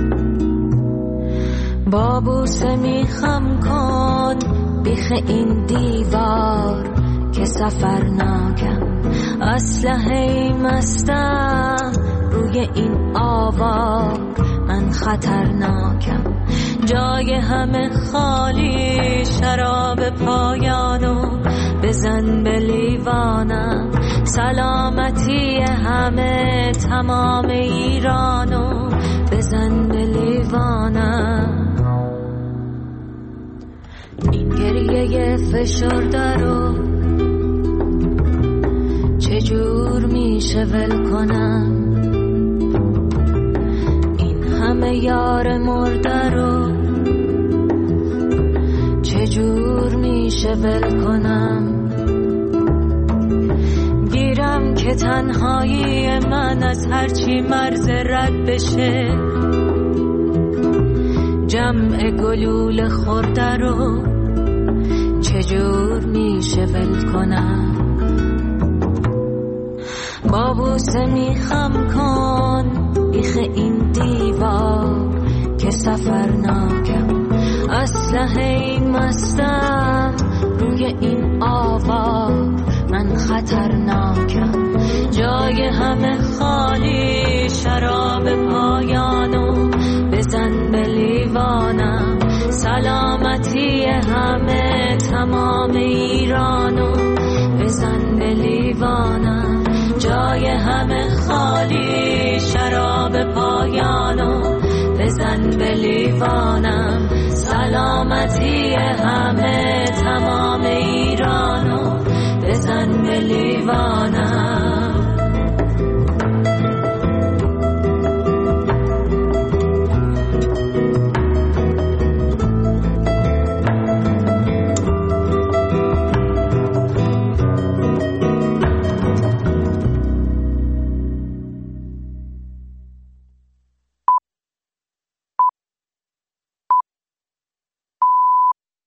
با بوسه میخم کن بیخ این دیوار که سفر ناکم، اسلحه مستم روی این آوار، من خطرناکم. جای همه خالی، شراب پایانو بزن به لیوانم، سلامتی همه تمام ایرانو بزن به لیوانم. این گریه فشرده رو چجور میشه ول کنم، این همه یار مرده رو چجور میشه ول کنم. که تنهایی من از هرچی مرز رد بشه، جمع گلوله خورده رو چجور میشه ول کنم؟ با بوسه میخم کن بیخ این دیوار که سفرناکم، اسلحه مستم روی این آوار، من خطرناکم. جای همه خالی، شراب پایانو بزن به لیوانم، سلامتی همه تمام ایرانو بزن به لیوانم. جای همه خالی، شراب پایانو بزن به لیوانم، سلامتی همه تمام ایرانو بزن به لیوانم.